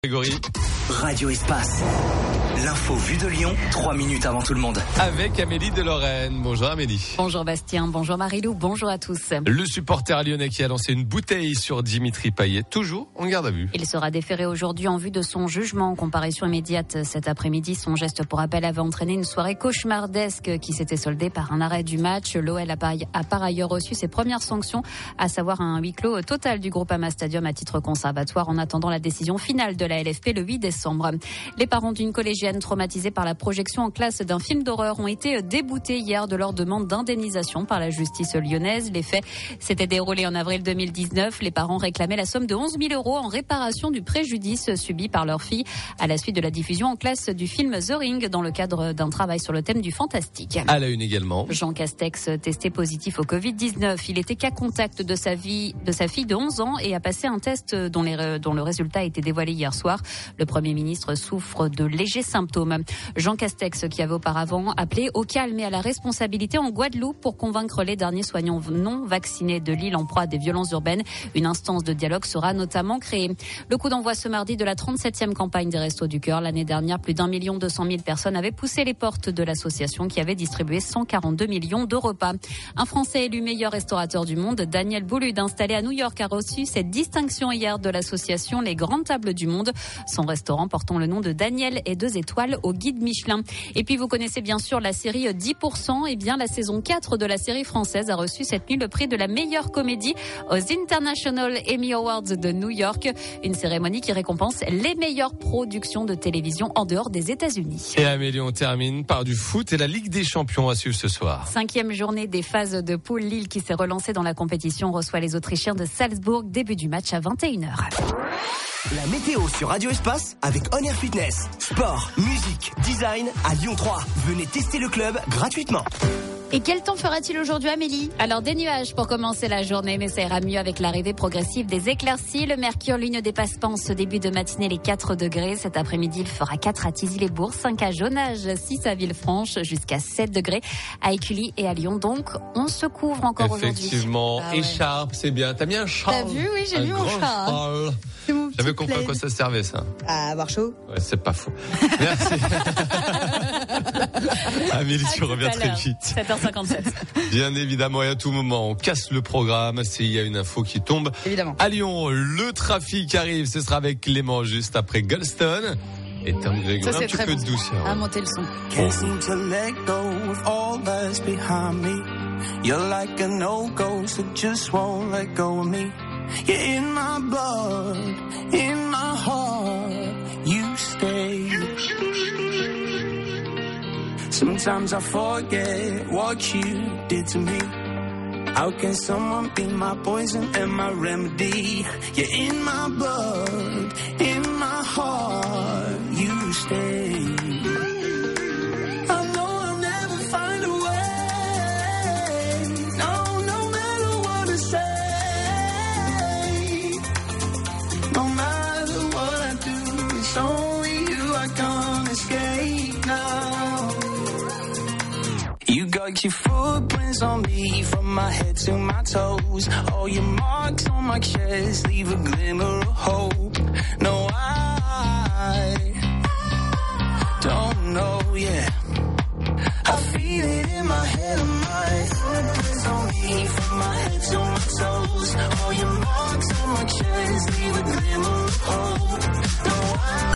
Grégory. Radio Espace. L'info vue de Lyon, 3 minutes avant tout le monde. Avec Amélie de Lorraine. Bonjour Amélie. Bonjour Bastien, bonjour Marilou, bonjour à tous. Le supporter lyonnais qui a lancé une bouteille sur Dimitri Payet, toujours en garde à vue. Il sera déféré aujourd'hui en vue de son jugement en comparution immédiate cet après-midi. Son geste pour appel avait entraîné une soirée cauchemardesque qui s'était soldée par un arrêt du match. L'OL a par ailleurs reçu ses premières sanctions, à savoir un huis clos total du Groupama Stadium à titre conservatoire en attendant la décision finale de la LFP le 8 décembre. Les parents d'une collégienne traumatisée par la projection en classe d'un film d'horreur ont été déboutés hier de leur demande d'indemnisation par la justice lyonnaise. Les faits s'étaient déroulés en avril 2019. Les parents réclamaient la somme de 11 000 € en réparation du préjudice subi par leur fille à la suite de la diffusion en classe du film The Ring dans le cadre d'un travail sur le thème du fantastique. À la une également. Jean Castex testé positif au Covid-19. Il était cas contact de sa fille de 11 ans et a passé un test dont le résultat a été dévoilé hier soir. Le Premier ministre souffre de légers symptômes. Jean Castex, qui avait auparavant appelé au calme et à la responsabilité en Guadeloupe pour convaincre les derniers soignants non vaccinés de l'île en proie à des violences urbaines. Une instance de dialogue sera notamment créée. Le coup d'envoi ce mardi de la 37e campagne des Restos du Cœur. L'année dernière, plus d'1 200 000 personnes avaient poussé les portes de l'association qui avait distribué 142 millions de repas. Un Français élu meilleur restaurateur du monde, Daniel Boulud, installé à New York, a reçu cette distinction hier de l'association Les Grandes Tables du Monde. Son restaurant portant le nom de Daniel et 2 étoiles au guide Michelin. Et puis vous connaissez bien sûr la série 10%. Eh bien la saison 4 de la série française a reçu cette nuit le prix de la meilleure comédie aux International Emmy Awards de New York. Une cérémonie qui récompense les meilleures productions de télévision en dehors des États-Unis. Et Amélie, on termine par du foot et la Ligue des Champions à suivre ce soir. 5e journée des phases de poule. Lille qui s'est relancée dans la compétition reçoit les Autrichiens de Salzbourg. Début du match à 21h. La météo sur Radio Espace avec On Air Fitness. Sport, musique, design à Lyon 3. Venez tester le club gratuitement. Et quel temps fera-t-il aujourd'hui, Amélie? Alors, des nuages pour commencer la journée, mais ça ira mieux avec l'arrivée progressive des éclaircies. Le mercure, lui, ne dépasse pas en ce début de matinée les 4 degrés. Cet après-midi, il fera 4 à Tizy-les-Bourgs, 5 à Jonnage, 6 à Villefranche, jusqu'à 7 degrés à Écully et à Lyon. Donc, on se couvre encore aujourd'hui. Effectivement, écharpe, c'est bien. T'as mis un châle? T'as vu? Oui, j'ai mis mon châle. J'avais compris à quoi ça servait, ça. À avoir chaud. Ouais, c'est pas faux. Merci. Amélie, tu reviens très vite. 7h57. Bien évidemment, et à tout moment, on casse le programme s'il y a une info qui tombe. Évidemment. À Lyon, le trafic arrive. Ce sera avec Clément juste après Goldstone. Et Tom Grégory, un petit peu de douceur. À monter le son. Can't seem to let go of all that's behind me. You're like a no-go, so just won't let go of me. You're in my blood, in my heart, you stay. Sometimes I forget what you did to me. How can someone be my poison and my remedy? You're in my blood, in my heart, you stay. I know I'll never find a way. No matter what I say. No matter what I do, it's only you I can't escape now. You got your footprints on me from my head to my toes. All your marks on my chest leave a glimmer of hope. No, I